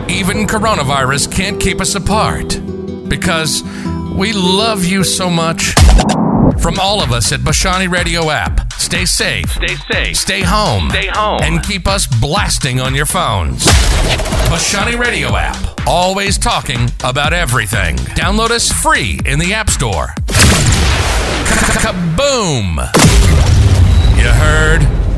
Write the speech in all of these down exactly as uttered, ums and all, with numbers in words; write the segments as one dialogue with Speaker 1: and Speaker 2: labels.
Speaker 1: Even coronavirus can't keep us apart because we love you so much. From all of us at Bashani Radio app, stay safe,
Speaker 2: stay safe,
Speaker 1: stay home,
Speaker 2: stay home,
Speaker 1: and keep us blasting on your phones. Bashani Radio app, always talking about everything. Download us free in the App Store. Kaboom! You heard?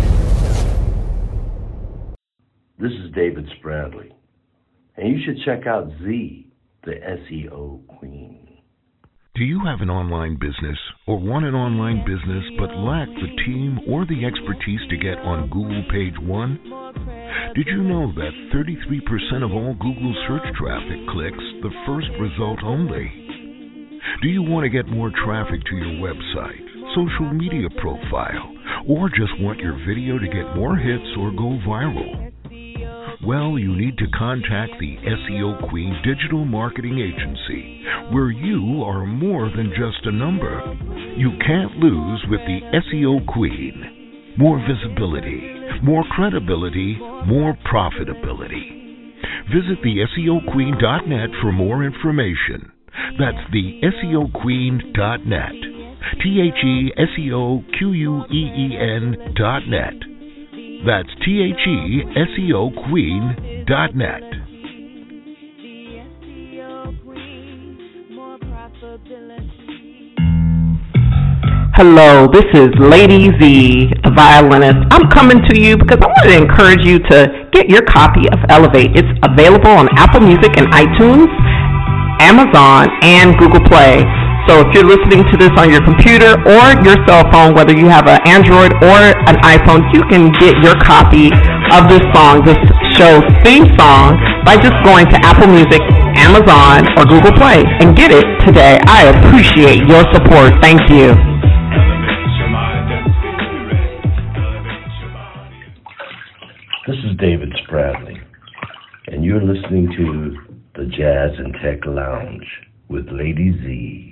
Speaker 3: This is David Spradley, and you should check out Z, the S E O queen.
Speaker 4: Do you have an online business or want an online business but lack the team or the expertise to get on Google page one? Did you know that thirty-three percent of all Google search traffic clicks the first result only? Do you want to get more traffic to your website, social media profile, or just want your video to get more hits or go viral? Well, you need to contact the S E O Queen Digital Marketing Agency, where you are more than just a number. You can't lose with the S E O Queen. More visibility, more credibility, more profitability. Visit the S E O queen dot net for more information. That's the S E O queen dot net. T H E S E O Q U E E N dot net. That's T H E S E O queen dot net.
Speaker 5: Hello, this is Lady Z, the violinist. I'm coming to you because I want to encourage you to get your copy of Elevate. It's available on Apple Music and iTunes, Amazon, and Google Play. So if you're listening to this on your computer or your cell phone, whether you have an Android or an iPhone, you can get your copy of this song, this show's theme song, by just going to Apple Music, Amazon, or Google Play and get it today. I appreciate your support. Thank you.
Speaker 3: This is David Spradley, and you're listening to the Jazz and Tech Lounge with Lady Z.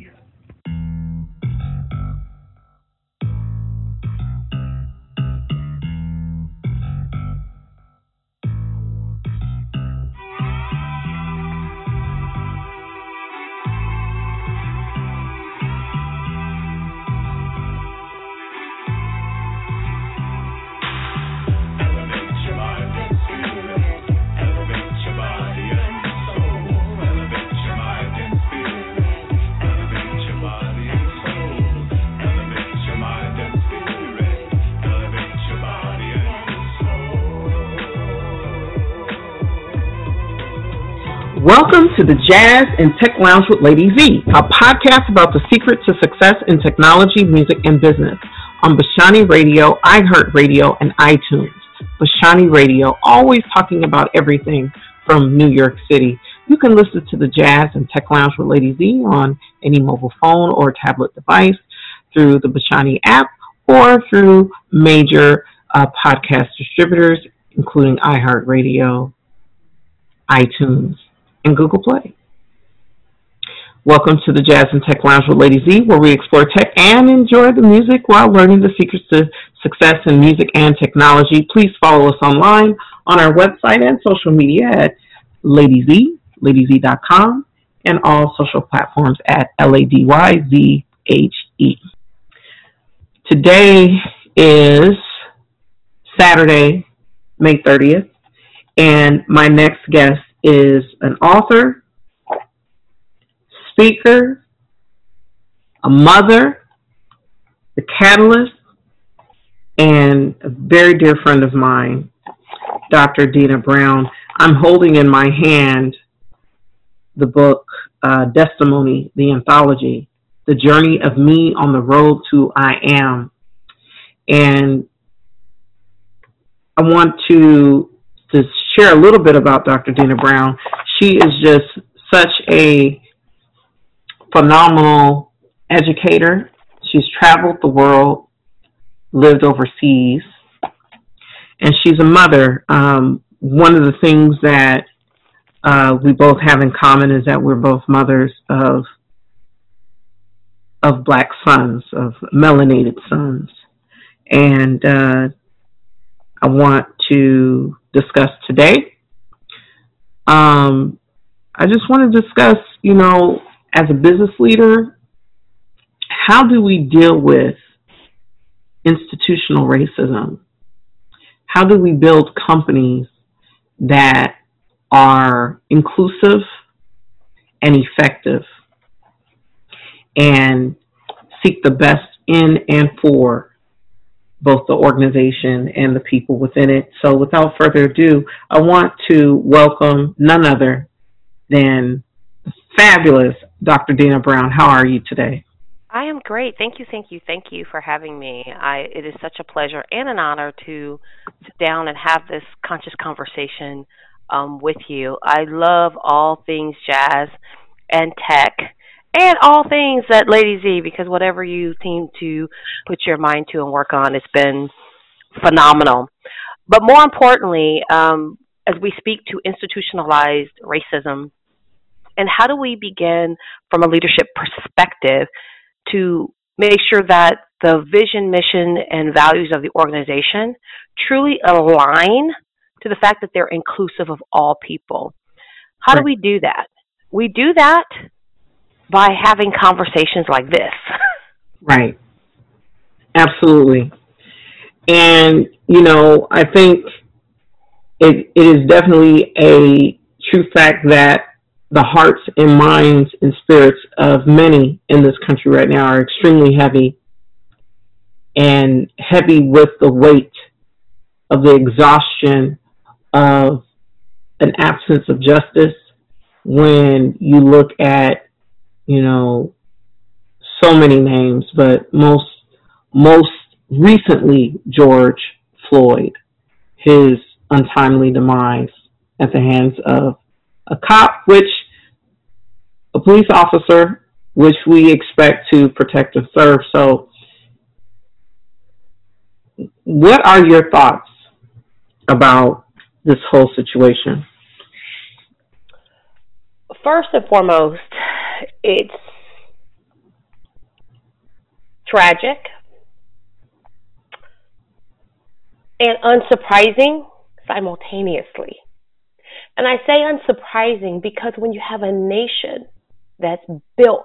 Speaker 5: Welcome to the Jazz and Tech Lounge with Lady Z, a podcast about the secret to success in technology, music, and business on Bashani Radio, iHeartRadio, and iTunes. Bashani Radio, always talking about everything from New York City. You can listen to the Jazz and Tech Lounge with Lady Z on any mobile phone or tablet device through the Bashani app or through major uh, podcast distributors, including iHeartRadio, iTunes, and Google Play. Welcome to the Jazz and Tech Lounge with Lady Z, where we explore tech and enjoy the music while learning the secrets to success in music and technology. Please follow us online on our website and social media at Lady Z, lady z dot com, and all social platforms at L A D Y Z H E. Today is Saturday, May thirtieth, and my next guest is an author, speaker, a mother, the catalyst, and a very dear friend of mine, Doctor Dina Brown. I'm holding in my hand the book, uh, Testimony, the anthology, The Journey of Me on the Road to I Am. And I want to to share a little bit about Doctor Dina Brown. She is just such a phenomenal educator. She's traveled the world, lived overseas, and she's a mother. Um, one of the things that uh, we both have in common is that we're both mothers of of black sons, of melanated sons. And uh, I want to discuss today Um, I just want to discuss, you know, as a business leader, how do we deal with institutional racism? How do we build companies that are inclusive and effective and seek the best in and for both the organization and the people within it? So without further ado, I want to welcome none other than the fabulous Doctor Dina Brown. How are you today?
Speaker 2: I am great. Thank you, thank you, thank you for having me. I, it is such a pleasure and an honor to sit down and have this conscious conversation um, with you. I love all things jazz and tech and all things at Lady Z, because whatever you seem to put your mind to and work on, it's been phenomenal. But more importantly, um, as we speak to institutionalized racism, and how do we begin from a leadership perspective to make sure that the vision, mission, and values of the organization truly align to the fact that they're inclusive of all people? How do we do that? We do that by having conversations like this.
Speaker 5: Right. Absolutely. And, you know, I think it, it is definitely a true fact that the hearts and minds and spirits of many in this country right now are extremely heavy, and heavy with the weight of the exhaustion of an absence of justice. When you look at, you know, so many names, but most, most recently, George Floyd, his untimely demise at the hands of a cop, which a police officer, which we expect to protect and serve. So what are your thoughts about this whole situation?
Speaker 2: First and foremost, it's tragic and unsurprising simultaneously. And I say unsurprising because when you have a nation that's built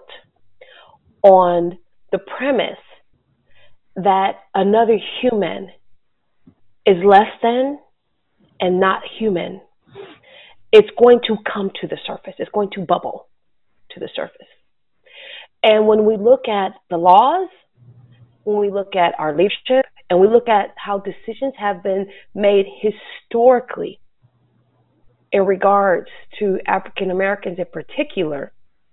Speaker 2: on the premise that another human is less than and not human, it's going to come to the surface. It's going to bubble to the surface. And when we look at the laws, when we look at our leadership, and we look at how decisions have been made historically in regards to African Americans in particular,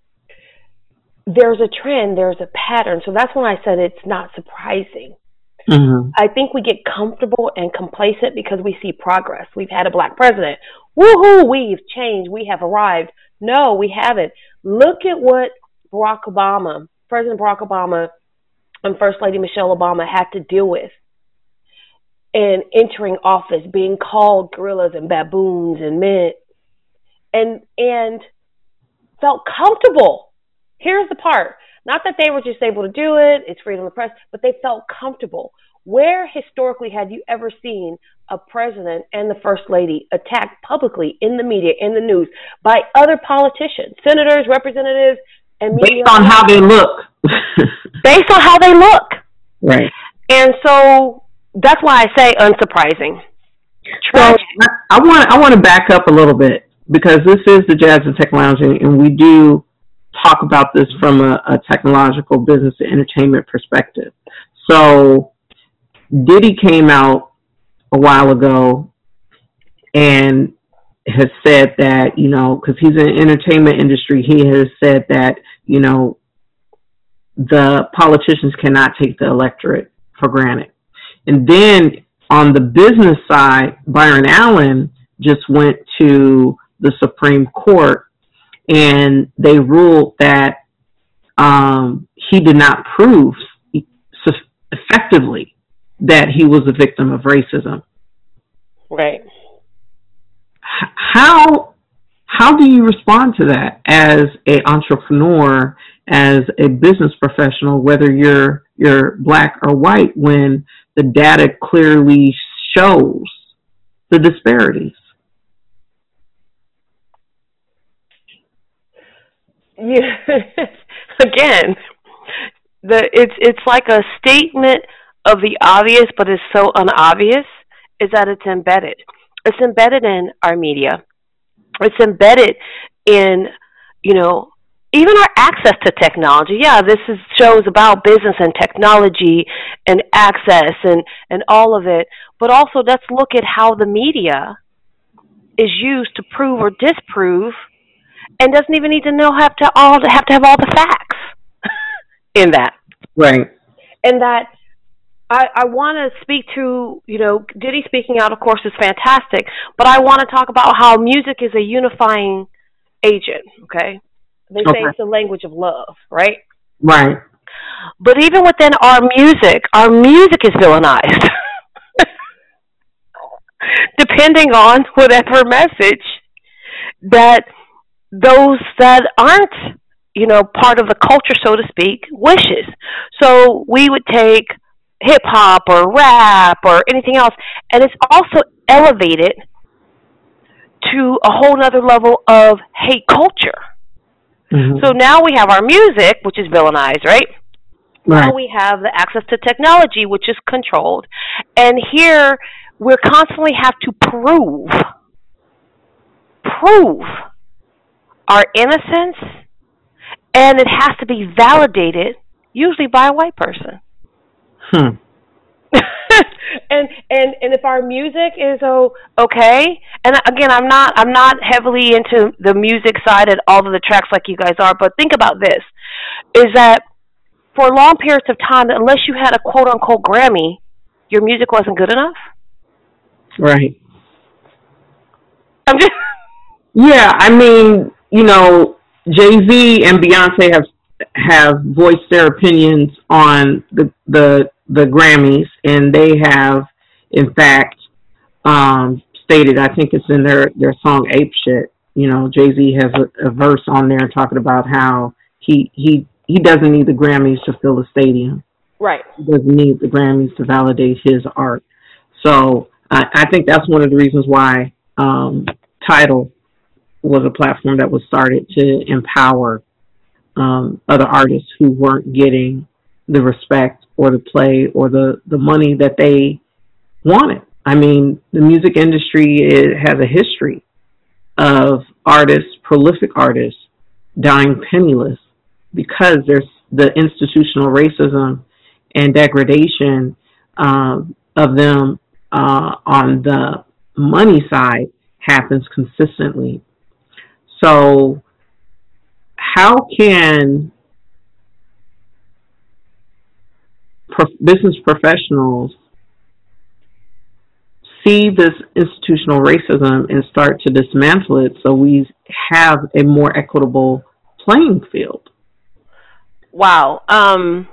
Speaker 2: there's a trend, there's a pattern. So that's when I said it's not surprising. Mm-hmm. I think we get comfortable and complacent because we see progress. We've had a black president. Woohoo, we've changed. We have arrived. No, we haven't. Look at what Barack Obama, President Barack Obama, and First Lady Michelle Obama had to deal with in entering office, being called gorillas and baboons and men, and and felt comfortable. Here's the part. Not that they were just able to do it, it's freedom of the press, but they felt comfortable. Where historically have you ever seen a president and the first lady attacked publicly in the media, in the news, by other politicians, senators, representatives, and media?
Speaker 5: Based on how they look.
Speaker 2: Based on how they look.
Speaker 5: Right.
Speaker 2: And so that's why I say unsurprising.
Speaker 5: Well, I want I want to back up a little bit, because this is the Jazz and Tech Lounge, and we do talk about this from a, a technological business and entertainment perspective. So Diddy came out a while ago and has said that, you know, because he's in the entertainment industry, he has said that, you know, the politicians cannot take the electorate for granted. And then on the business side, Byron Allen just went to the Supreme Court, and they ruled that um, he did not prove effectively that he was a victim of racism.
Speaker 2: Right.
Speaker 5: How how do you respond to that as an entrepreneur, as a business professional, whether you're you're black or white, when the data clearly shows the disparities?
Speaker 2: you again, the it's it's like a statement of the obvious, but it's so unobvious. Is that it's embedded? It's embedded in our media. It's embedded in, you know, even our access to technology. Yeah, this is shows about business and technology and access and, and all of it. But also let's look at how the media is used to prove or disprove and doesn't even need to know have to all to have to have all the facts in that.
Speaker 5: Right.
Speaker 2: And that I, I want to speak to, you know, Diddy speaking out, of course, is fantastic, but I want to talk about how music is a unifying agent, okay? They say
Speaker 5: Okay.
Speaker 2: it's the language of love, right?
Speaker 5: Right.
Speaker 2: But even within our music, our music is villainized. Depending on whatever message that those that aren't, you know, part of the culture, so to speak, wishes. So we would take hip hop or rap or anything else, and it's also elevated to a whole other level of hate culture.
Speaker 5: Mm-hmm.
Speaker 2: So now we have our music, which is villainized, right?
Speaker 5: Right.
Speaker 2: Now we have the access to technology, which is controlled. And here we constantly have to prove, prove our innocence, and it has to be validated, usually by a white person.
Speaker 5: Hmm.
Speaker 2: and and and if our music is oh okay, and again, I'm not I'm not heavily into the music side and all of the tracks like you guys are, but think about this: is that for long periods of time, unless you had a quote unquote Grammy, your music wasn't good enough.
Speaker 5: Right.
Speaker 2: I'm just
Speaker 5: Yeah, I mean, you know, Jay-Z and Beyonce have have voiced their opinions on the the the Grammys, and they have, in fact, um, stated, I think it's in their, their song Ape Shit, you know, Jay-Z has a, a verse on there talking about how he, he, he doesn't need the Grammys to fill a stadium.
Speaker 2: right.
Speaker 5: He doesn't need the Grammys to validate his art. So I, I think that's one of the reasons why um, Tidal was a platform that was started to empower um, other artists who weren't getting the respect or the play or the, the money that they wanted. I mean, the music industry is, has a history of artists, prolific artists, dying penniless because there's the institutional racism and degradation um, of them uh, on the money side happens consistently. So how can pro- business professionals see this institutional racism and start to dismantle it so we have a more equitable playing field?
Speaker 2: Wow. Um,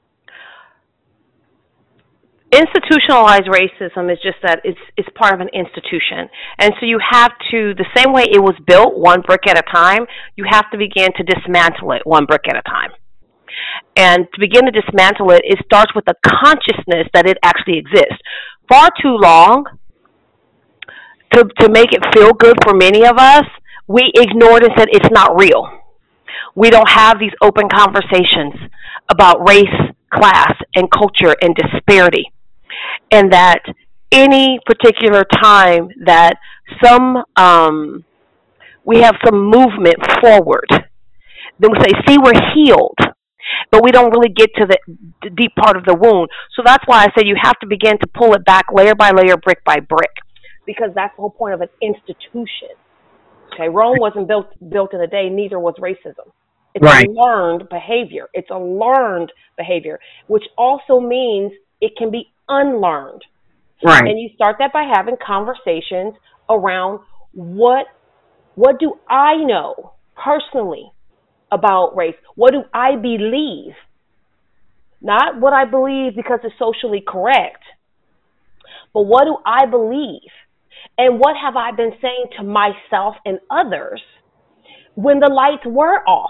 Speaker 2: institutionalized racism is just that it's it's part of an institution. And so you have to, the same way it was built, one brick at a time, you have to begin to dismantle it one brick at a time. And to begin to dismantle it, it starts with the consciousness that it actually exists. Far too long, to, to make it feel good for many of us, we ignored and said it's not real. We don't have these open conversations about race, class, and culture and disparity. And that any particular time that some um, we have some movement forward, then we say, see, we're healed. But we don't really get to the, the deep part of the wound. So that's why I said you have to begin to pull it back layer by layer, brick by brick, because that's the whole point of an institution. Okay, Rome wasn't built built in a day, neither was racism. It's
Speaker 5: Right.
Speaker 2: a learned behavior. It's a learned behavior, which also means it can be unlearned.
Speaker 5: Right.
Speaker 2: And you start that by having conversations around what what do I know personally about race? What do I believe? Not what I believe because it's socially correct, but what do I believe? And what have I been saying to myself and others when the lights were off?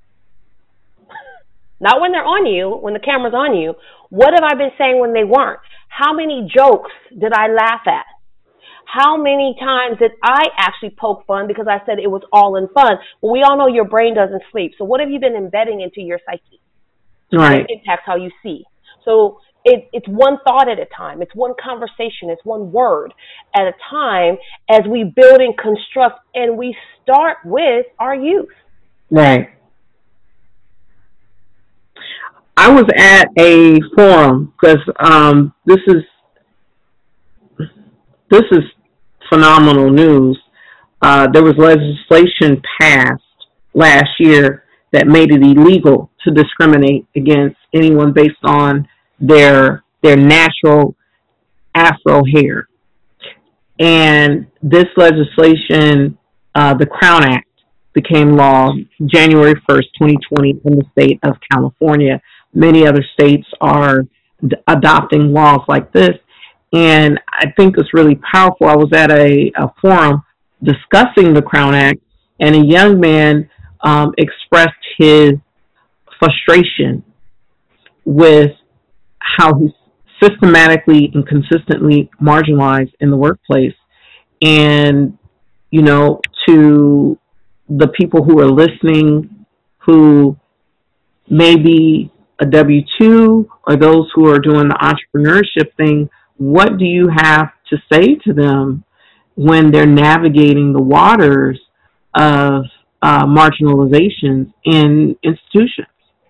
Speaker 2: Not when they're on you, when the camera's on you. What have I been saying when they weren't? How many jokes did I laugh at? How many times did I actually poke fun because I said it was all in fun? Well, we all know your brain doesn't sleep. So what have you been embedding into your psyche?
Speaker 5: Right.
Speaker 2: It impacts how you see. So it, it's one thought at a time. It's one conversation. It's one word at a time as we build and construct, and we start with our youth.
Speaker 5: Right. I was at a forum because um, this is this is phenomenal news. Uh, there was legislation passed last year that made it illegal to discriminate against anyone based on their their natural afro hair. And this legislation, uh, the Crown Act, became law January first, twenty twenty in the state of California. Many other states are d- adopting laws like this. And I think it's really powerful. I was at a, a forum discussing the Crown Act, and a young man um, expressed his frustration with how he's systematically and consistently marginalized in the workplace. And, you know, to the people who are listening, who may be a W two or those who are doing the entrepreneurship thing, what do you have to say to them when they're navigating the waters of uh, marginalization in institutions?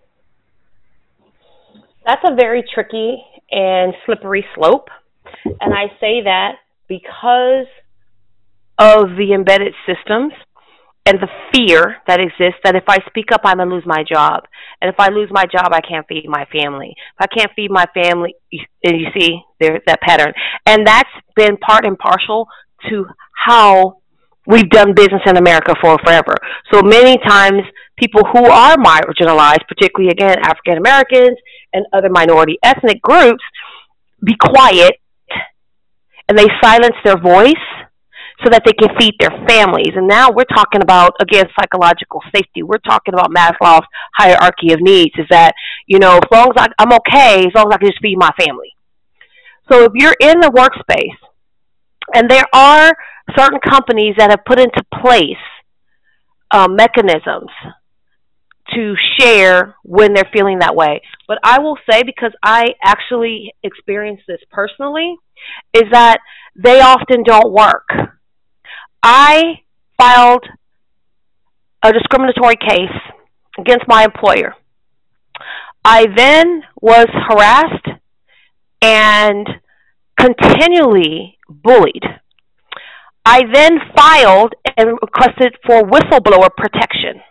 Speaker 2: That's a very tricky and slippery slope. And I say that because of the embedded systems and the fear that exists that if I speak up, I'm going to lose my job. And if I lose my job, I can't feed my family. If I can't feed my family, and you see there's that pattern. And that's been part and parcel to how we've done business in America for forever. So many times people who are marginalized, particularly, again, African Americans and other minority ethnic groups, be quiet and they silence their voice so that they can feed their families. And now we're talking about, again, psychological safety. We're talking about Maslow's hierarchy of needs, is that, you know, as long as I, I'm okay, as long as I can just feed my family. So if you're in the workspace, and there are certain companies that have put into place uh, mechanisms to share when they're feeling that way. But I will say, because I actually experienced this personally, is that they often don't work. I filed a discriminatory case against my employer. I then was harassed and continually bullied. I then filed and requested for whistleblower protection.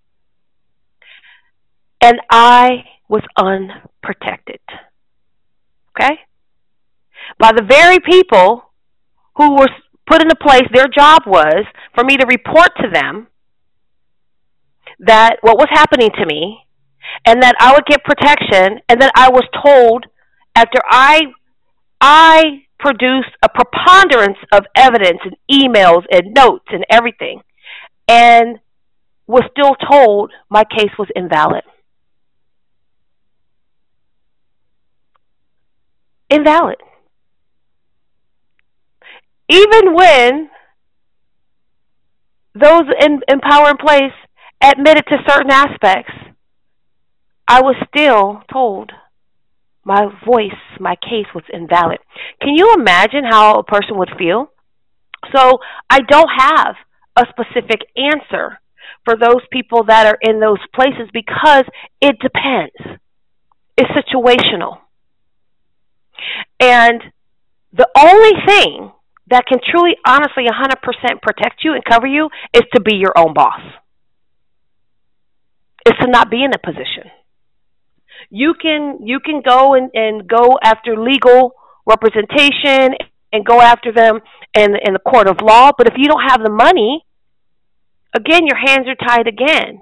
Speaker 2: And I was unprotected. Okay? By the very people who were put into place, their job was for me to report to them that what was happening to me and that I would get protection, and that I was told after I I produced a preponderance of evidence and emails and notes and everything, and was still told my case was invalid. Invalid. Even when those in, in power and place admitted to certain aspects, I was still told my voice, my case was invalid. Can you imagine how a person would feel? So I don't have a specific answer for those people that are in those places, because it depends. It's situational. And the only thing that can truly, honestly, one hundred percent protect you and cover you is to be your own boss. It's to not be in a position. You can you can go and, and go after legal representation and go after them in, in the court of law, but if you don't have the money, again, your hands are tied again.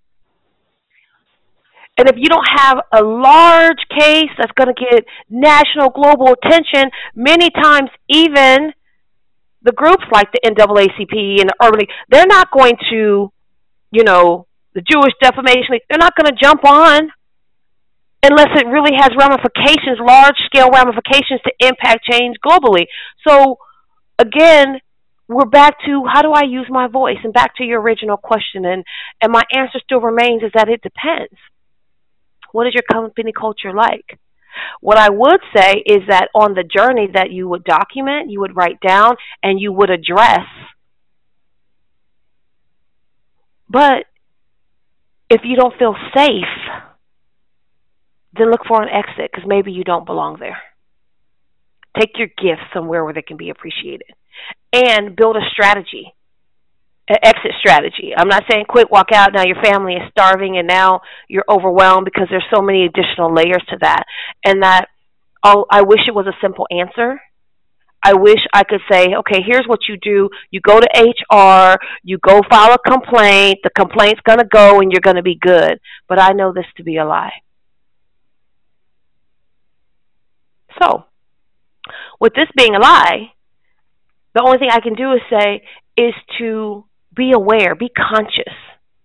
Speaker 2: And if you don't have a large case that's going to get national, global attention, many times even the groups like the N double A C P and the Urban League, they're not going to, you know, the Jewish Defamation League, they're not going to jump on unless it really has ramifications, large-scale ramifications to impact change globally. So again, we're back to how do I use my voice, and back to your original question. And, and my answer still remains is that it depends. What is your company culture like? What I would say is that on the journey that you would document, you would write down, and you would address. But if you don't feel safe, then look for an exit, because maybe you don't belong there. Take your gifts somewhere where they can be appreciated. And build a strategy, an exit strategy. I'm not saying quit, walk out, now your family is starving and now you're overwhelmed, because there's so many additional layers to that. And that, oh, I wish it was a simple answer. I wish I could say, okay, here's what you do. You go to H R, you go file a complaint, the complaint's going to go and you're going to be good. But I know this to be a lie. So, with this being a lie, the only thing I can do is say is to be aware, be conscious,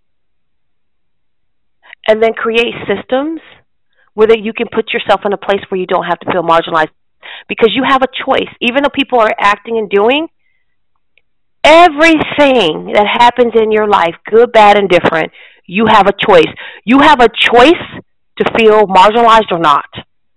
Speaker 2: and then create systems where that you can put yourself in a place where you don't have to feel marginalized, because you have a choice. Even though people are acting and doing, everything that happens in your life, good, bad, and different, you have a choice. You have a choice to feel marginalized or not.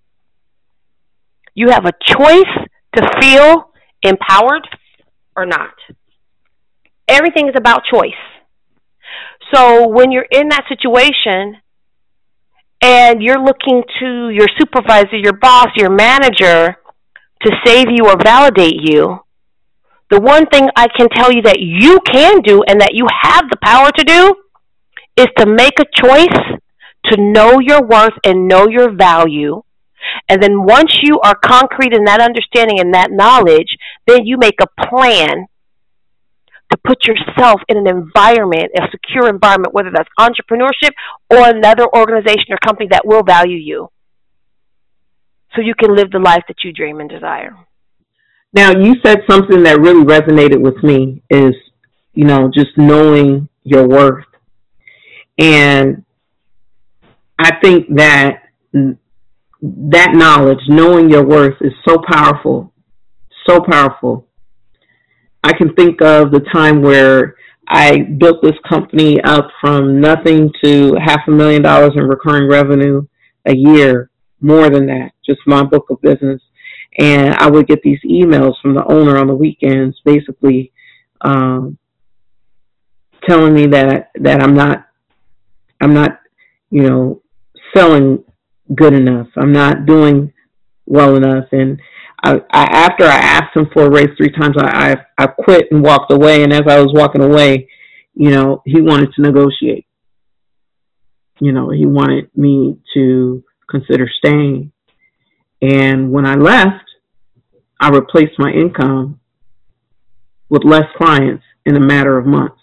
Speaker 2: You have a choice to feel empowered or not. Everything is about choice. So when you're in that situation and you're looking to your supervisor, your boss, your manager to save you or validate you, the one thing I can tell you that you can do and that you have the power to do is to make a choice to know your worth and know your value. And then once you are concrete in that understanding and that knowledge, then you make a plan to put yourself in an environment, a secure environment, whether that's entrepreneurship or another organization or company that will value you, so you can live the life that you dream and desire.
Speaker 5: Now, you said something that really resonated with me is, you know, just knowing your worth. And I think that that knowledge, knowing your worth, is so powerful, so powerful. I can think of the time where I built this company up from nothing to half a million dollars in recurring revenue a year, more than that, just my book of business. And I would get these emails from the owner on the weekends, basically um, telling me that, that I'm not, I'm not, you know, selling good enough. I'm not doing well enough. And I, I, after I asked him for a raise three times, I, I, I quit and walked away. And as I was walking away, you know, he wanted to negotiate. You know, he wanted me to consider staying. And when I left, I replaced my income with less clients in a matter of months.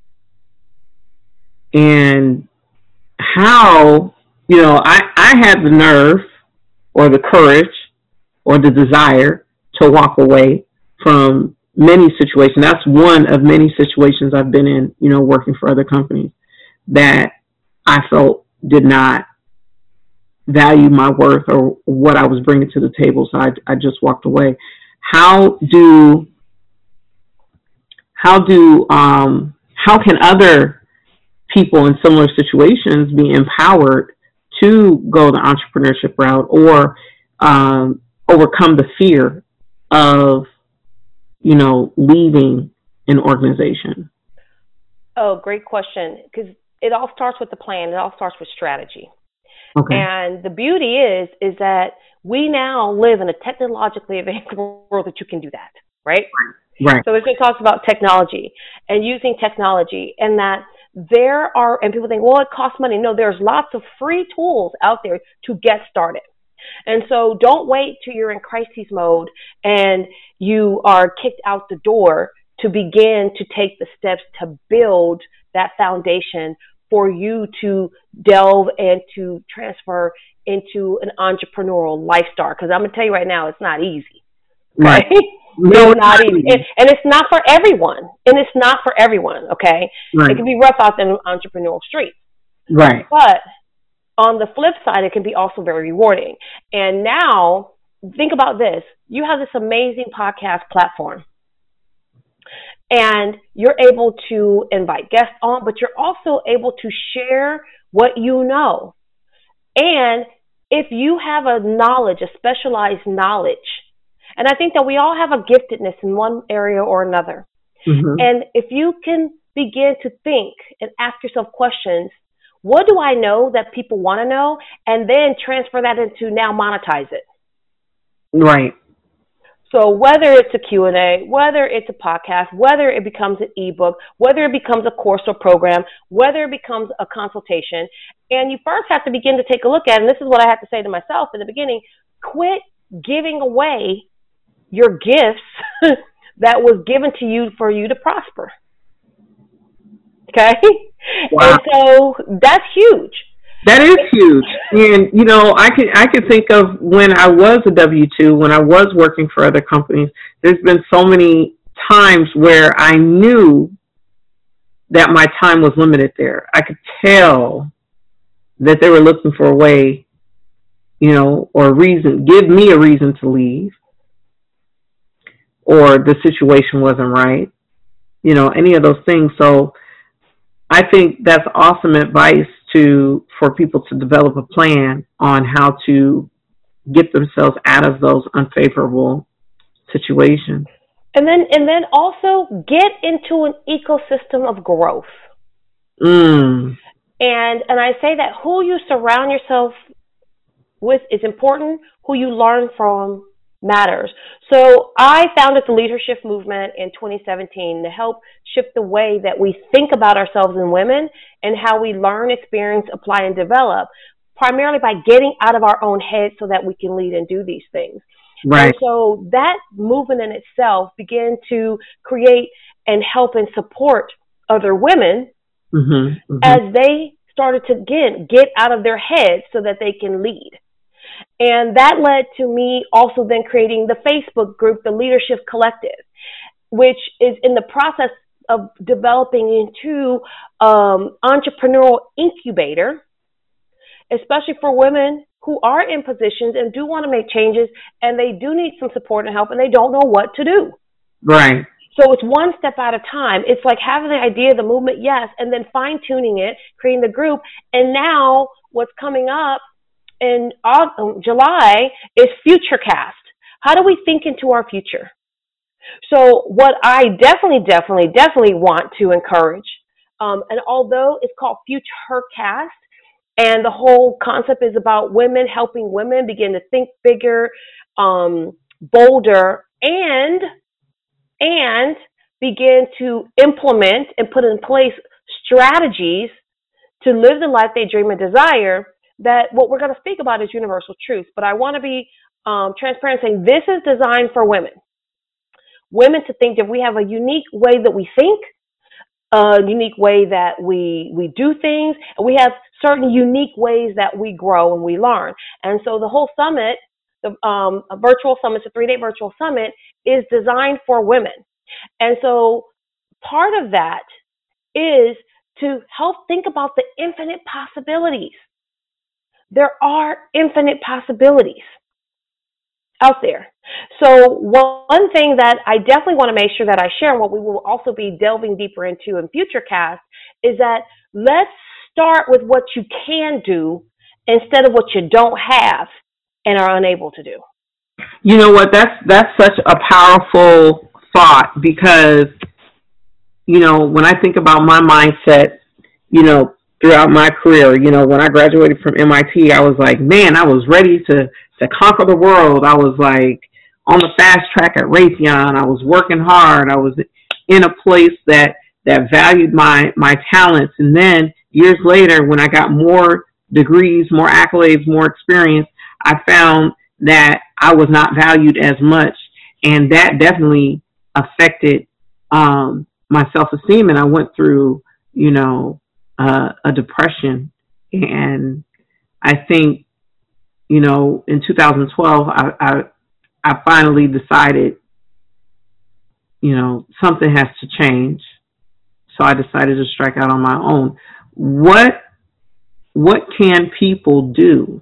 Speaker 5: And how, you know, I, I had the nerve or the courage or the desire to walk away from many situations. That's one of many situations I've been in, you know, working for other companies that I felt did not value my worth or what I was bringing to the table. So I, I just walked away. How do, how do, um, how can other people in similar situations be empowered to go the entrepreneurship route or um, overcome the fear of, you know, leaving an organization?
Speaker 2: Oh, great question. Because it all starts with the plan. It all starts with strategy.
Speaker 5: Okay.
Speaker 2: And the beauty is, is that we now live in a technologically advanced world that you can do that, right?
Speaker 5: Right.
Speaker 2: So it talks about technology and using technology, and that there are, and people think, well, it costs money. No, there's lots of free tools out there to get started. And so don't wait till you're in crisis mode and you are kicked out the door to begin to take the steps to build that foundation for you to delve and to transfer into an entrepreneurial lifestyle. Because I'm going to tell you right now, it's not easy.
Speaker 5: Right.
Speaker 2: right? No, not easy. And, and it's not for everyone. And it's not for everyone, okay?
Speaker 5: Right.
Speaker 2: It can be rough out there in the entrepreneurial streets.
Speaker 5: Right.
Speaker 2: But on the flip side, it can be also very rewarding. And now, think about this. You have this amazing podcast platform. And you're able to invite guests on, but you're also able to share what you know. And if you have a knowledge, a specialized knowledge, and I think that we all have a giftedness in one area or another. Mm-hmm. And if you can begin to think and ask yourself questions, what do I know that people want to know? And then transfer that into now monetize it.
Speaker 5: Right.
Speaker 2: So whether it's a Q and A, whether it's a podcast, whether it becomes an ebook, whether it becomes a course or program, whether it becomes a consultation, and you first have to begin to take a look at, and this is what I had to say to myself in the beginning, quit giving away your gifts that was given to you for you to prosper. Okay? Wow. And so that's huge.
Speaker 5: That is huge. And, you know, I can I can think of when I was a W two, when I was working for other companies, there's been so many times where I knew that my time was limited there. I could tell that they were looking for a way, you know, or a reason, give me a reason to leave, or the situation wasn't right, you know, any of those things. So I think that's awesome advice to for people to develop a plan on how to get themselves out of those unfavorable situations.
Speaker 2: And then and then also get into an ecosystem of growth.
Speaker 5: Mm.
Speaker 2: And and I say that who you surround yourself with is important. Who you learn from matters. So I founded the Leadership Movement in twenty seventeen to help shift the way that we think about ourselves and women and how we learn, experience, apply, and develop, primarily by getting out of our own heads so that we can lead and do these things.
Speaker 5: Right.
Speaker 2: And so that movement in itself began to create and help and support other women mm-hmm, mm-hmm. as they started to, again, get out of their heads so that they can lead. And that led to me also then creating the Facebook group, the Leadership Collective, which is in the process of developing into um, entrepreneurial incubator, especially for women who are in positions and do want to make changes, and they do need some support and help, and they don't know what to do.
Speaker 5: Right.
Speaker 2: So it's one step at a time. It's like having the idea, the movement, yes, and then fine-tuning it, creating the group, and now what's coming up in July is Futurecast. How do we think into our future? So what I definitely, definitely, definitely want to encourage, um, and although it's called Futurecast, and the whole concept is about women helping women begin to think bigger, um, bolder, and and begin to implement and put in place strategies to live the life they dream and desire, that what we're going to speak about is universal truth. But I want to be um, transparent, saying this is designed for women. Women to think that we have a unique way that we think, a unique way that we we do things, and we have certain unique ways that we grow and we learn. And so the whole summit, the um, a virtual summit, a three-day virtual summit, is designed for women. And so part of that is to help think about the infinite possibilities. There are infinite possibilities out there. So one thing that I definitely want to make sure that I share, and what we will also be delving deeper into in Futurecast, is that let's start with what you can do instead of what you don't have and are unable to do.
Speaker 5: You know what? That's that's such a powerful thought, because, you know, when I think about my mindset, you know, throughout my career, you know, when I graduated from M I T, I was like, man, I was ready to, to conquer the world. I was like on the fast track at Raytheon. I was working hard. I was in a place that, that valued my, my talents. And then years later, when I got more degrees, more accolades, more experience, I found that I was not valued as much. And that definitely affected um, my self-esteem. And I went through, you know, uh, a depression. And I think, you know, in two thousand twelve, I, I, I finally decided, you know, something has to change. So I decided to strike out on my own. What, what can people do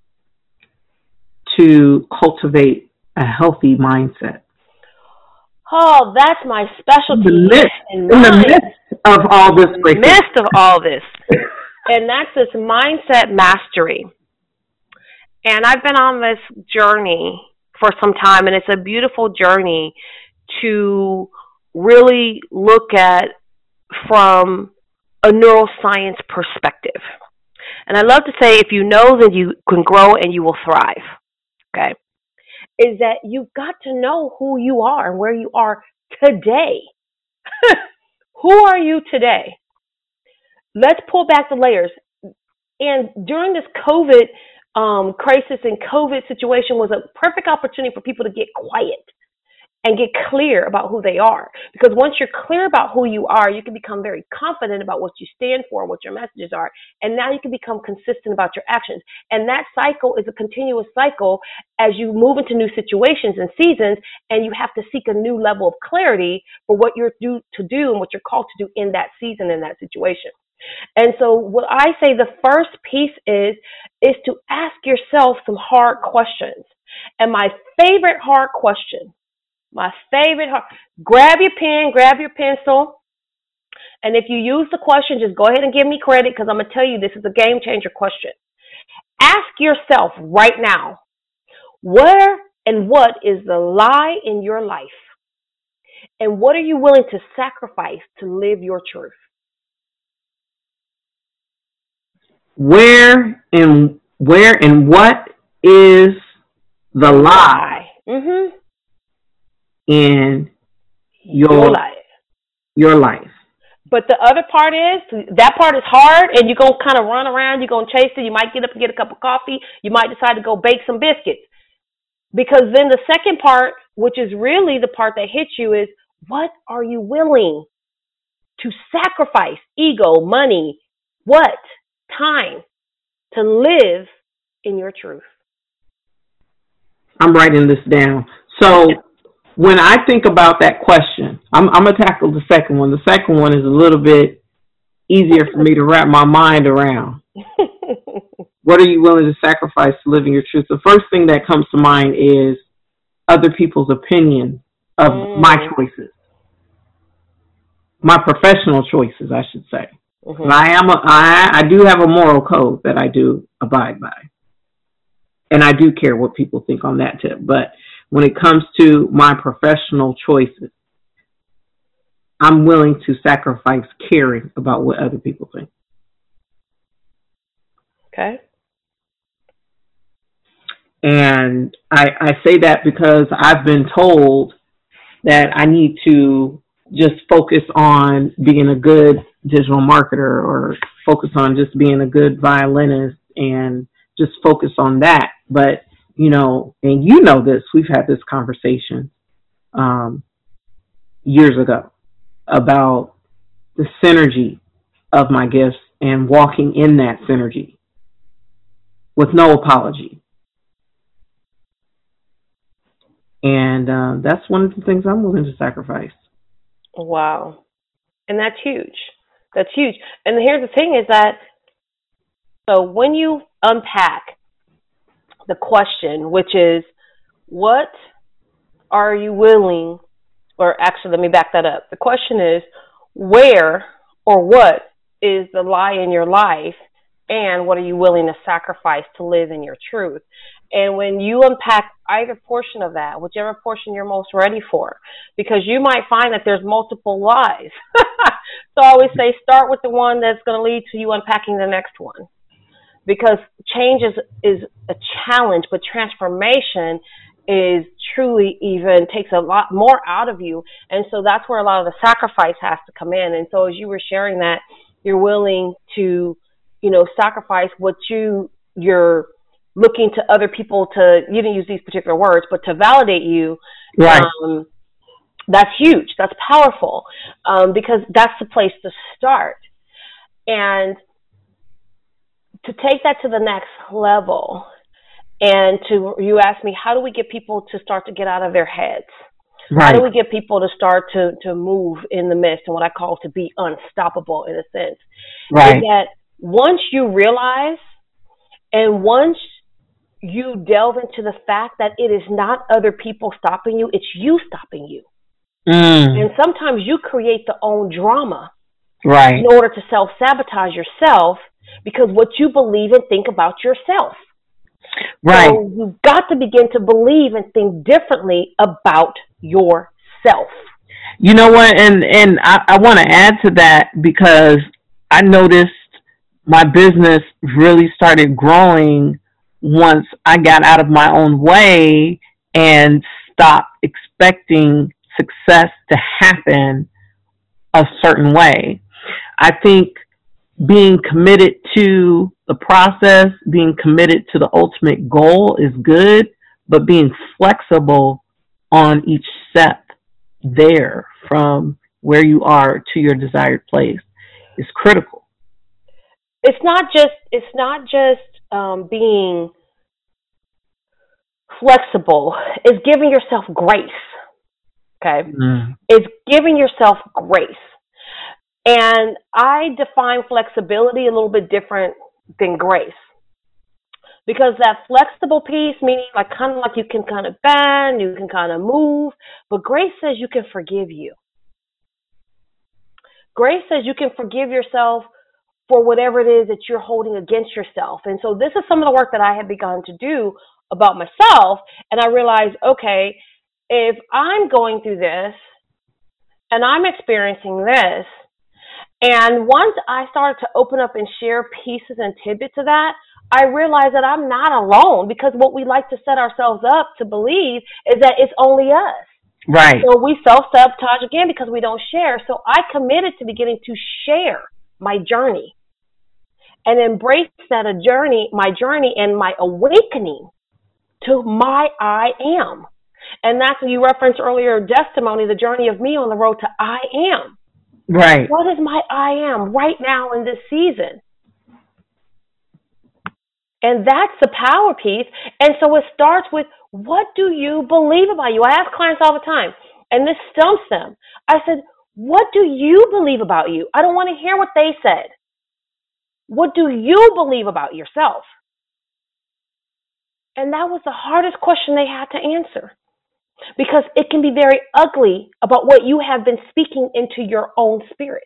Speaker 5: to cultivate a healthy mindset?
Speaker 2: Oh, that's my specialty.
Speaker 5: In the midst,
Speaker 2: in,
Speaker 5: in the midst of all this.
Speaker 2: In the midst of all this. And that's this mindset mastery. And I've been on this journey for some time, and it's a beautiful journey to really look at from a neuroscience perspective. And I love to say, if you know, then you can grow and you will thrive. Okay? Is that you've got to know who you are and where you are today. Who are you today? Let's pull back the layers. And during this COVID um, crisis and COVID situation was a perfect opportunity for people to get quiet and get clear about who they are. Because once you're clear about who you are, you can become very confident about what you stand for, what your messages are. And now you can become consistent about your actions. And that cycle is a continuous cycle as you move into new situations and seasons, and you have to seek a new level of clarity for what you're due to do and what you're called to do in that season, in that situation. And so what I say the first piece is, is to ask yourself some hard questions. And my favorite hard question, my favorite hard, grab your pen, grab your pencil. And if you use the question, just go ahead and give me credit, because I'm going to tell you this is a game changer question. Ask yourself right now, where and what is the lie in your life? And what are you willing to sacrifice to live your truth?
Speaker 5: Where and where and what is the lie
Speaker 2: mm-hmm.
Speaker 5: in your,
Speaker 2: your life?
Speaker 5: Your life.
Speaker 2: But the other part is, that part is hard, and you're going to kind of run around, you're going to chase it, you might get up and get a cup of coffee, you might decide to go bake some biscuits. Because then the second part, which is really the part that hits you, is what are you willing to sacrifice? Ego, money, what? Time to live in your truth.
Speaker 5: I'm writing this down. So when I think about that question, I'm, I'm going to tackle the second one. The second one is a little bit easier for me to wrap my mind around. What are you willing to sacrifice to live in your truth? The first thing that comes to mind is other people's opinion of mm. my choices. My professional choices, I should say. Mm-hmm. I am a, I, I do have a moral code that I do abide by. And I do care what people think on that tip. But when it comes to my professional choices, I'm willing to sacrifice caring about what other people think.
Speaker 2: Okay.
Speaker 5: And I, I say that because I've been told that I need to just focus on being a good digital marketer, or focus on just being a good violinist, and just focus on that. But, you know, and you know this, we've had this conversation um, years ago about the synergy of my gifts and walking in that synergy with no apology. And uh, that's one of the things I'm willing to sacrifice.
Speaker 2: Wow. And that's huge. That's huge. And here's the thing is that, so when you unpack the question, which is, what are you willing, or actually, let me back that up. The question is, where or what is the lie in your life, and what are you willing to sacrifice to live in your truth? And when you unpack either portion of that, whichever portion you're most ready for, because you might find that there's multiple lies. So I always say, start with the one that's going to lead to you unpacking the next one. Because change is, is a challenge, but transformation is truly even takes a lot more out of you. And so that's where a lot of the sacrifice has to come in. And so as you were sharing that, you're willing to, you know, sacrifice what you, you're looking to other people to, you didn't use these particular words, but to validate you.
Speaker 5: Right.
Speaker 2: Um, that's huge. That's powerful, um, because that's the place to start. And to take that to the next level, and to, you asked me, how do we get people to start to get out of their heads?
Speaker 5: Right.
Speaker 2: How do we get people to start to, to move in the midst, and what I call to be unstoppable in a sense?
Speaker 5: Right.
Speaker 2: Is that once you realize, and once you delve into the fact that it is not other people stopping you, it's you stopping you.
Speaker 5: Mm.
Speaker 2: And sometimes you create the own drama,
Speaker 5: right,
Speaker 2: in order to self-sabotage yourself because what you believe and think about yourself.
Speaker 5: Right.
Speaker 2: So you've got to begin to believe and think differently about yourself.
Speaker 5: You know what? And, and I, I want to add to that because I noticed my business really started growing once I got out of my own way and stopped expecting success to happen a certain way. I think being committed to the process, being committed to the ultimate goal is good, but being flexible on each step there from where you are to your desired place is critical.
Speaker 2: It's not just, it's not just um, being flexible. It's giving yourself grace. Okay. Mm. It's giving yourself grace. And I define flexibility a little bit different than grace. Because that flexible piece, meaning like kind of like you can kind of bend, you can kind of move, but grace says you can forgive you. Grace says you can forgive yourself for whatever it is that you're holding against yourself. And so this is some of the work that I have begun to do about myself. And I realized, okay, if I'm going through this and I'm experiencing this, and once I started to open up and share pieces and tidbits of that, I realized that I'm not alone, because what we like to set ourselves up to believe is that it's only us.
Speaker 5: Right.
Speaker 2: So we self-sabotage again because we don't share. So I committed to beginning to share my journey and embrace that a journey, my journey and my awakening to my I am. And that's what you referenced earlier, testimony, the journey of me on the road to I am.
Speaker 5: Right.
Speaker 2: What is my I am right now in this season? And that's the power piece. And so it starts with, what do you believe about you? I ask clients all the time, and this stumps them. I said, what do you believe about you? I don't want to hear what they said. What do you believe about yourself? And that was the hardest question they had to answer, because it can be very ugly about what you have been speaking into your own spirit.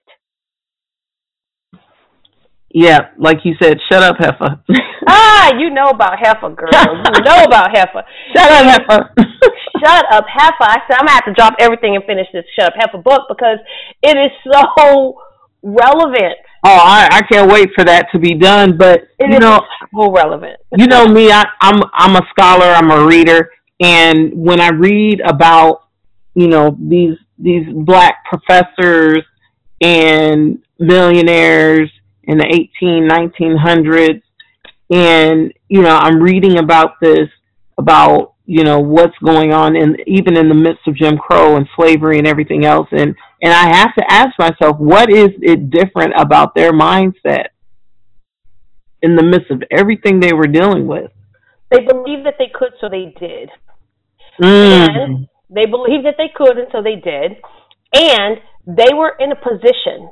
Speaker 5: Yeah, like you said, shut up, heifer.
Speaker 2: Ah, you know about heifer, girl. You know about heifer.
Speaker 5: Shut up, heifer.
Speaker 2: Shut up, heifer. I said, I'm going to have to drop everything and finish this Shut Up, Heifer book, because it is so relevant.
Speaker 5: Oh, I, I can't wait for that to be done. But,
Speaker 2: it
Speaker 5: you know,
Speaker 2: so relevant.
Speaker 5: You know me, I, I'm, I'm a scholar, I'm a reader. And when I read about, you know, these, these black professors and millionaires in the eighteen, nineteen hundreds, and, you know, I'm reading about this, about, you know, what's going on in, even in the midst of Jim Crow and slavery and everything else. And, and I have to ask myself, what is it different about their mindset in the midst of everything they were dealing with?
Speaker 2: They believed that they could, so they did.
Speaker 5: Mm.
Speaker 2: And they believed that they could, and so they did. And they were in a position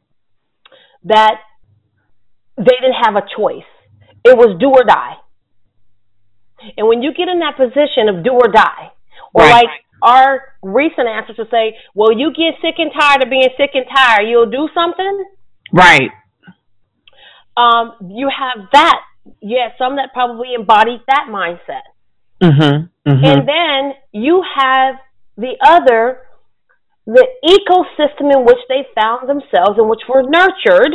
Speaker 2: that they didn't have a choice. It was do or die. And when you get in that position of do or die, or
Speaker 5: right.
Speaker 2: like our recent answers would say, well, you get sick and tired of being sick and tired, you'll do something?
Speaker 5: Right.
Speaker 2: Um, you have that. Yeah, some that probably embodied that mindset.
Speaker 5: Mm-hmm. Mm-hmm.
Speaker 2: And then you have the other, the ecosystem in which they found themselves, in which were nurtured.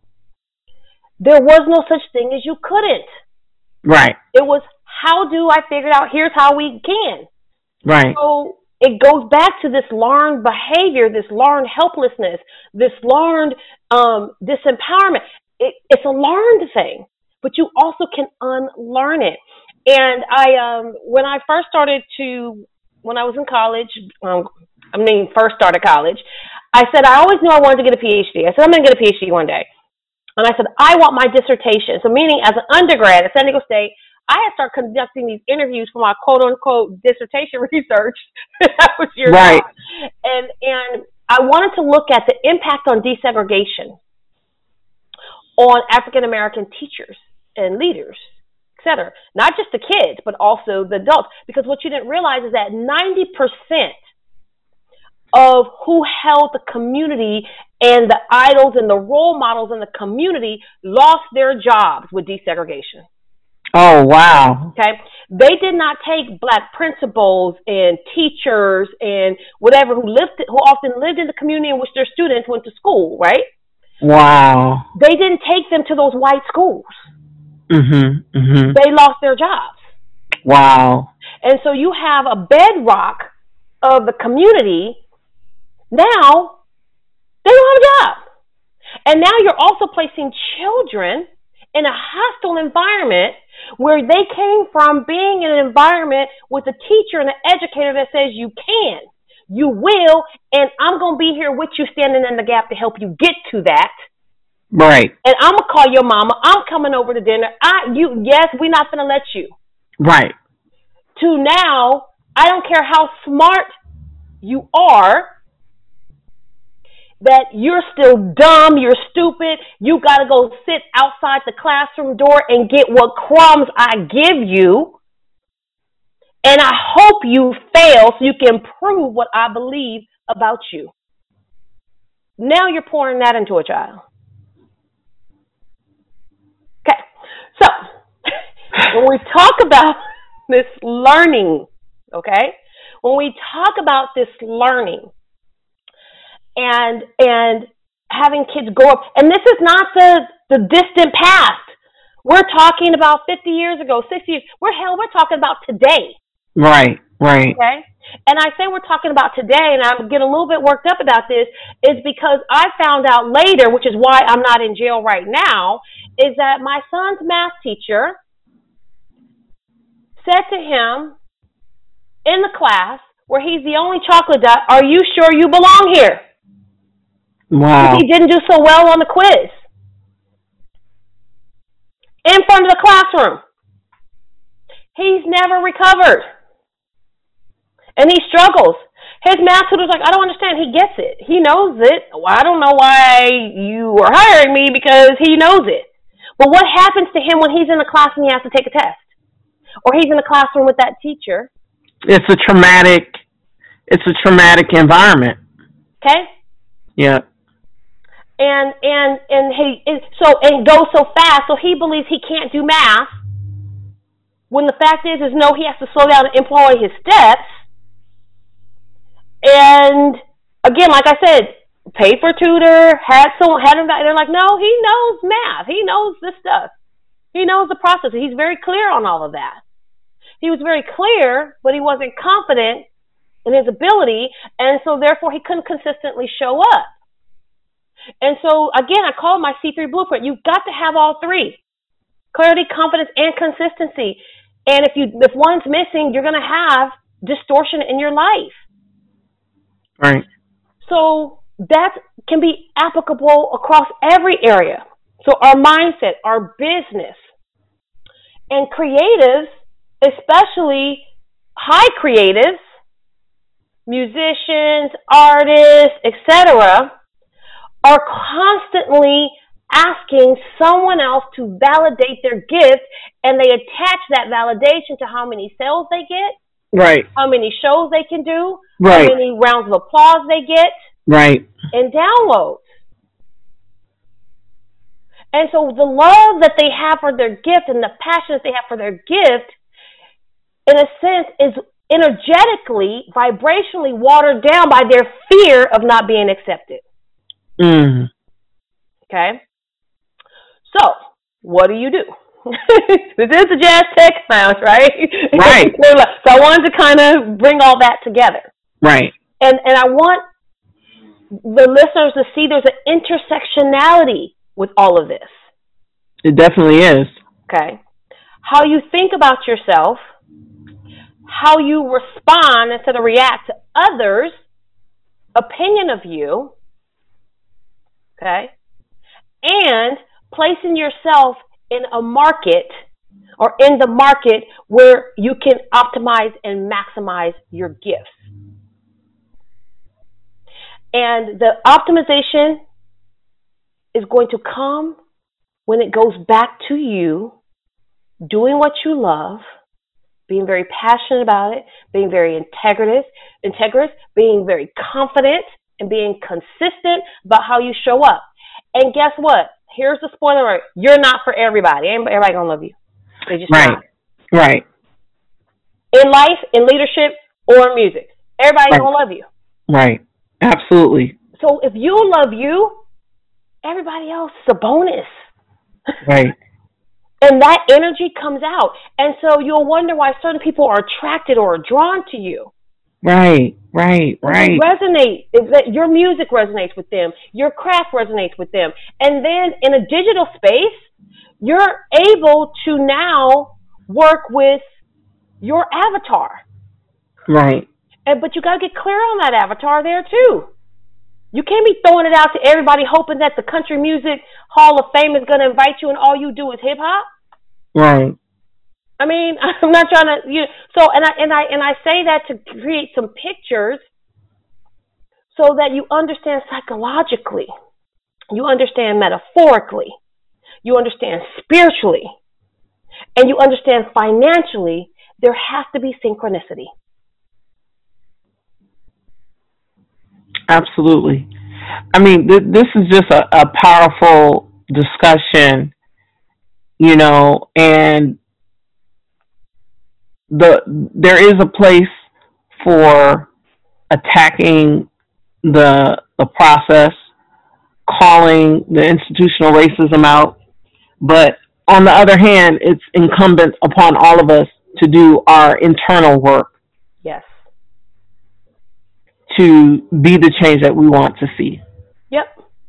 Speaker 2: There was no such thing as you couldn't.
Speaker 5: Right.
Speaker 2: It was, how do I figure it out? Here's how we can.
Speaker 5: Right.
Speaker 2: So it goes back to this learned behavior, this learned helplessness, this learned um, disempowerment. It, it's a learned thing, but you also can unlearn it. And I, um, when I first started to, when I was in college, um, I mean, first started college, I said, I always knew I wanted to get a P H D. I said, I'm going to get a P H D one day. And I said, I want my dissertation. So meaning as an undergrad at San Diego State, I had started conducting these interviews for my quote unquote dissertation research. That was your
Speaker 5: right.
Speaker 2: job. And, and I wanted to look at the impact on desegregation on African-American teachers and leaders, et cetera. Not just the kids, but also the adults. Because what you didn't realize is that ninety percent of who held the community, and the idols and the role models in the community lost their jobs with desegregation.
Speaker 5: Oh, wow.
Speaker 2: Okay. They did not take black principals and teachers and whatever who lived, who often lived in the community in which their students went to school, right?
Speaker 5: Wow.
Speaker 2: They didn't take them to those white schools.
Speaker 5: Mm-hmm. Mm-hmm.
Speaker 2: They lost their jobs.
Speaker 5: Wow.
Speaker 2: And so you have a bedrock of the community. Now they don't have a job. And now you're also placing children in a hostile environment where they came from being in an environment with a teacher and an educator that says you can, you will, and I'm going to be here with you standing in the gap to help you get to that.
Speaker 5: Right.
Speaker 2: And I'm going to call your mama. I'm coming over to dinner. I, you, yes, we're not going to let you.
Speaker 5: Right.
Speaker 2: To now, I don't care how smart you are, that you're still dumb, you're stupid, you got to go sit outside the classroom door and get what crumbs I give you, and I hope you fail so you can prove what I believe about you. Now you're pouring that into a child. Okay, so when we talk about this learning, okay, when we talk about this learning, and and having kids grow up, and this is not the, the distant past. We're talking about fifty years ago, sixty years. We're hell, we're talking about today.
Speaker 5: Right, right.
Speaker 2: Okay? And I say we're talking about today, and I'm getting a little bit worked up about this, is because I found out later, which is why I'm not in jail right now, is that my son's math teacher said to him in the class where he's the only chocolate dot, "Are you sure you belong here?"
Speaker 5: Wow.
Speaker 2: He didn't do so well on the quiz. In front of the classroom. He's never recovered. And he struggles. His math tutor's like, "I don't understand." He gets it. He knows it. Well, I don't know why you are hiring me, because he knows it. But what happens to him when he's in the class and he has to take a test? Or he's in the classroom with that teacher?
Speaker 5: It's a traumatic, it's a traumatic environment.
Speaker 2: Okay?
Speaker 5: Yeah.
Speaker 2: And and and he is so and goes so fast, so he believes he can't do math. When the fact is, is no, he has to slow down and employ his steps. And again, like I said, paid for tutor, had someone had him back. They're like, no, he knows math. He knows this stuff. He knows the process. He's very clear on all of that. He was very clear, but he wasn't confident in his ability, and so therefore he couldn't consistently show up. And so, again, I call it my C three blueprint. You've got to have all three: clarity, confidence, and consistency. And if you if one's missing, you're going to have distortion in your life.
Speaker 5: Right. So
Speaker 2: that can be applicable across every area. So our mindset, our business, and creatives, especially high creatives, musicians, artists, et cetera, are constantly asking someone else to validate their gift, and they attach that validation to how many sales they get,
Speaker 5: right,
Speaker 2: how many shows they can do,
Speaker 5: right,
Speaker 2: how many rounds of applause they get,
Speaker 5: right,
Speaker 2: and downloads. And so the love that they have for their gift and the passion that they have for their gift, in a sense, is energetically, vibrationally watered down by their fear of not being accepted.
Speaker 5: Mm.
Speaker 2: Okay? So, what do you do? This is the Jazz Tech Lounge, right?
Speaker 5: Right.
Speaker 2: So I wanted to kind of bring all that together.
Speaker 5: Right.
Speaker 2: And and I want the listeners to see there's an intersectionality with all of this.
Speaker 5: It definitely is.
Speaker 2: Okay? How you think about yourself, how you respond instead of react to others' opinion of you, okay? And placing yourself in a market or in the market where you can optimize and maximize your gifts. And the optimization is going to come when it goes back to you doing what you love, being very passionate about it, being very integrative, integrous, being very confident, and being consistent about how you show up. And guess what? Here's the spoiler alert. You're not for everybody. Ain't everybody gonna love you. They just
Speaker 5: right.
Speaker 2: not.
Speaker 5: Right.
Speaker 2: In life, in leadership, or in music. Everybody right. gonna love you.
Speaker 5: Right. Absolutely.
Speaker 2: So if you love you, everybody else is a bonus.
Speaker 5: Right.
Speaker 2: And that energy comes out. And so you'll wonder why certain people are attracted or drawn to you.
Speaker 5: Right, right, right.
Speaker 2: It resonate. Is that your music resonates with them. Your craft resonates with them. And then in a digital space, you're able to now work with your avatar.
Speaker 5: Right.
Speaker 2: And, but you got to get clear on that avatar there too. You can't be throwing it out to everybody hoping that the Country Music Hall of Fame is going to invite you and all you do is hip hop.
Speaker 5: Right.
Speaker 2: I mean, I'm not trying to, you know, so, and I, and I, and I say that to create some pictures so that you understand psychologically, you understand metaphorically, you understand spiritually, and you understand financially. There has to be synchronicity.
Speaker 5: Absolutely. I mean, th- this is just a, a powerful discussion, you know, and the there is a place for attacking the the process, calling the institutional racism out, but on the other hand, it's incumbent upon all of us to do our internal work.
Speaker 2: Yes.
Speaker 5: To be the change that we want to see.
Speaker 2: Yep.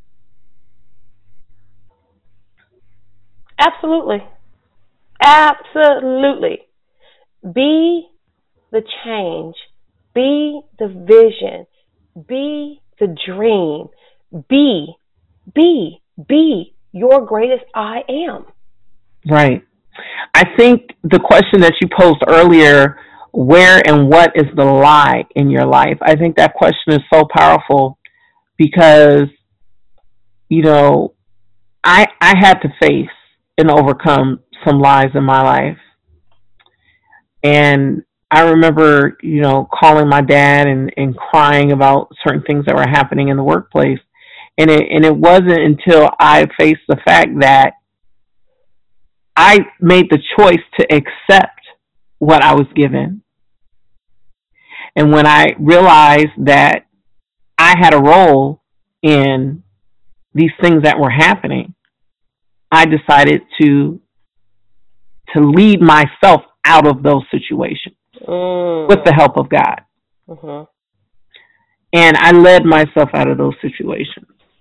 Speaker 2: Absolutely. Absolutely. Be the change. Be the vision. Be the dream. Be, be, be your greatest I am.
Speaker 5: Right. I think the question that you posed earlier, where and what is the lie in your life? I think that question is so powerful because, you know, I I had to face and overcome some lies in my life. And I remember, you know, calling my dad and, and crying about certain things that were happening in the workplace. And it and it wasn't until I faced the fact that I made the choice to accept what I was given. And when I realized that I had a role in these things that were happening, I decided to to lead myself out of those situations mm. with the help of God. Mm-hmm. And I led myself out of those situations.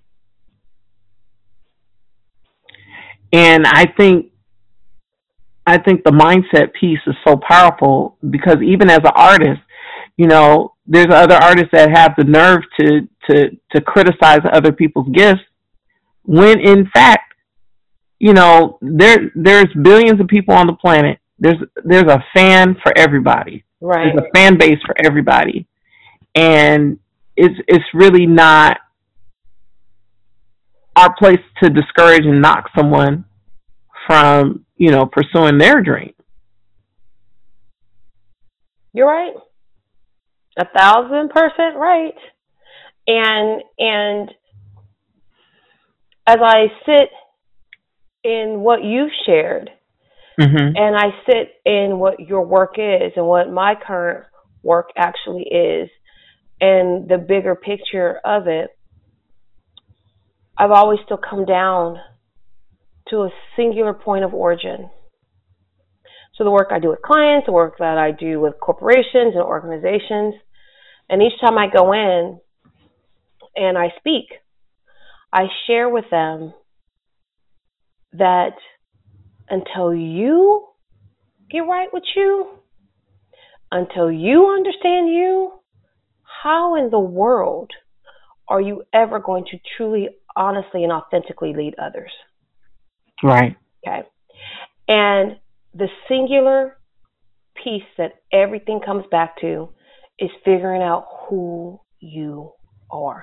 Speaker 5: And I think I think the mindset piece is so powerful because even as an artist, you know, there's other artists that have the nerve to, to, to criticize other people's gifts when in fact, you know, there, there's billions of people on the planet. There's, there's a fan for everybody.
Speaker 2: Right.
Speaker 5: There's a fan base for everybody. And it's, it's really not our place to discourage and knock someone from, you know, pursuing their dream.
Speaker 2: You're right. A thousand percent right. And and as I sit in what you've shared, mm-hmm. and I sit in what your work is and what my current work actually is, and the bigger picture of it, I've always still come down to a singular point of origin. So the work I do with clients, the work that I do with corporations and organizations, and each time I go in and I speak, I share with them that until you get right with you, until you understand you, how in the world are you ever going to truly, honestly, and authentically lead others?
Speaker 5: Right.
Speaker 2: Okay. And the singular piece that everything comes back to is figuring out who you are.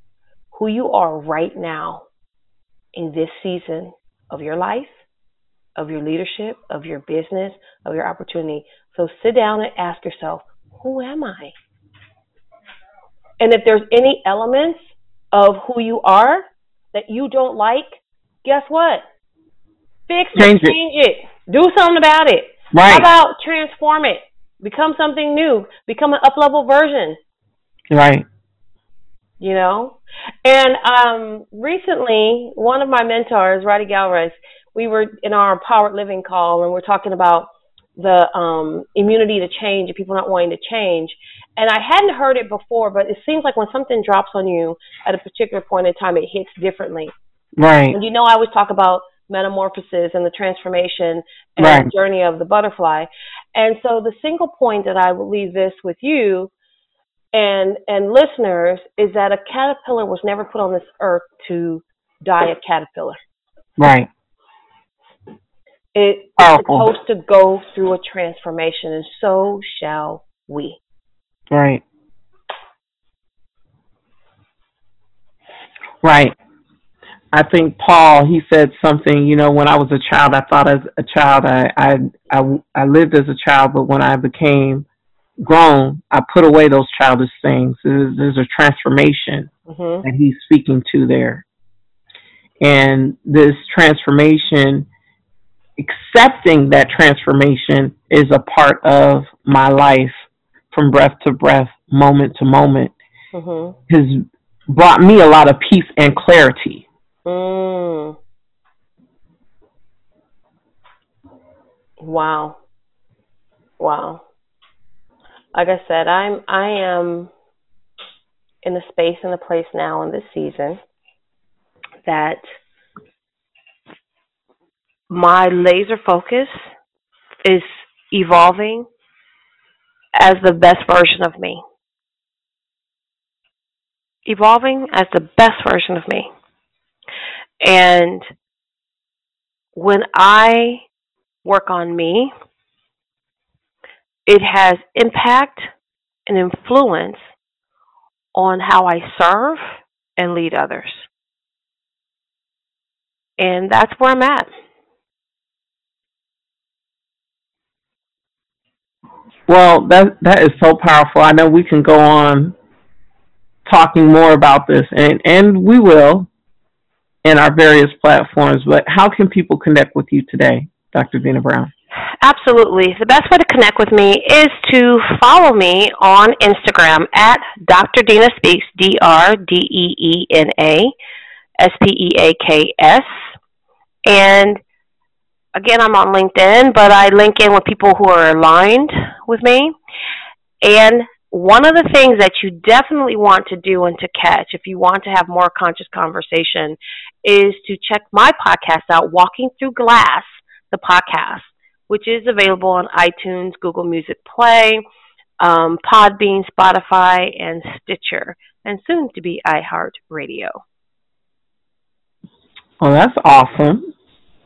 Speaker 2: Who you are right now in this season of your life of your leadership, of your business, of your opportunity. So sit down and ask yourself, who am I? And if there's any elements of who you are that you don't like, guess what? Fix it, change, change it. it. Do something about it.
Speaker 5: Right.
Speaker 2: How about transform it? Become something new. Become an up-level version.
Speaker 5: Right.
Speaker 2: You know? And um, recently, one of my mentors, Roddy Galvez, we were in our Empowered Living call, and we're talking about the um, immunity to change and people not wanting to change. And I hadn't heard it before, but it seems like when something drops on you at a particular point in time, it hits differently.
Speaker 5: Right.
Speaker 2: And you know, I always talk about metamorphosis and the transformation and
Speaker 5: right.
Speaker 2: the journey of the butterfly. And so the single point that I will leave this with you and and listeners is that a caterpillar was never put on this earth to die a caterpillar.
Speaker 5: Right.
Speaker 2: It, it's supposed to go through a transformation, and so shall we.
Speaker 5: Right. Right. I think Paul, he said something, you know, when I was a child, I thought as a child, I, I, I, I lived as a child, but when I became grown, I put away those childish things. There's, there's a transformation mm-hmm. that he's speaking to there. And this transformation, accepting that transformation is a part of my life from breath to breath, moment to moment, mm-hmm. has brought me a lot of peace and clarity.
Speaker 2: Mm. Wow. Wow. Like I said, I'm I am in a space and a place now in this season that my laser focus is evolving as the best version of me. Evolving as the best version of me. And when I work on me, it has impact and influence on how I serve and lead others. And that's where I'm at.
Speaker 5: Well, that that is so powerful. I know we can go on talking more about this, and, and we will in our various platforms, but how can people connect with you today, Doctor Dina Brown?
Speaker 2: Absolutely. The best way to connect with me is to follow me on Instagram at Doctor Dina Speaks, D R D E E N A S P E A K S. And again, I'm on LinkedIn, but I link in with people who are aligned with me. And one of the things that you definitely want to do and to catch, if you want to have more conscious conversation, is to check my podcast out, Walking Through Glass, the podcast, which is available on iTunes, Google Music Play, um, Podbean, Spotify, and Stitcher, and soon to be iHeartRadio.
Speaker 5: Well, that's awesome.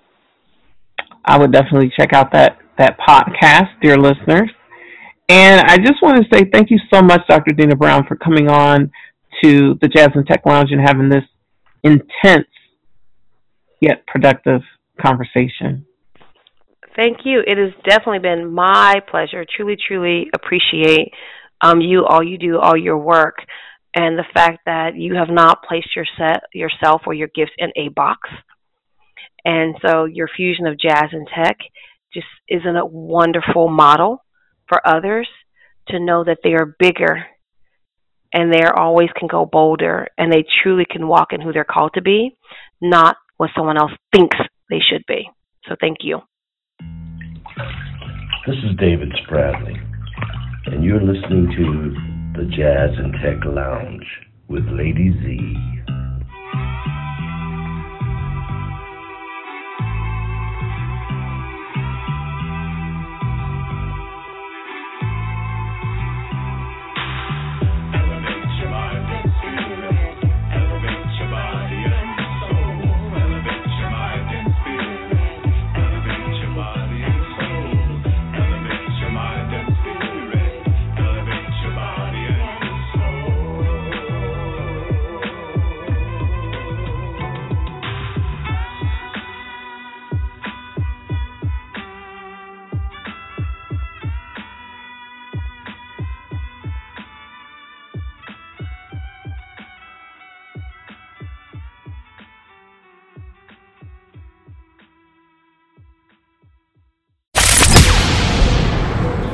Speaker 5: I would definitely check out that, that podcast, dear listeners. And I just want to say thank you so much, Doctor Dina Brown, for coming on to the Jazz and Tech Lounge and having this intense yet productive conversation.
Speaker 2: Thank you. It has definitely been my pleasure. Truly, truly appreciate um, you, all you do, all your work, and the fact that you have not placed your set, yourself or your gifts in a box. And so your fusion of jazz and tech just isn't a wonderful model for others to know that they are bigger and they always can go bolder and they truly can walk in who they're called to be, not what someone else thinks they should be. So thank you.
Speaker 3: This is David Spradley, and you're listening to the Jazz and Tech Lounge with Lady Z.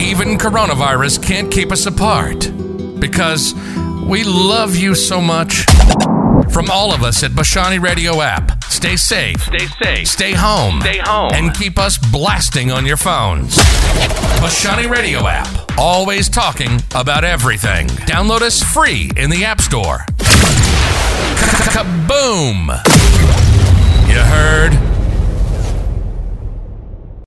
Speaker 1: Even coronavirus can't keep us apart because we love you so much. From all of us at Bashani Radio app, stay safe,
Speaker 6: Stay safe.
Speaker 1: stay home,
Speaker 6: Stay home.
Speaker 1: and keep us blasting on your phones. Bashani Radio app, always talking about everything. Download us free in the App Store. Kaboom! You heard?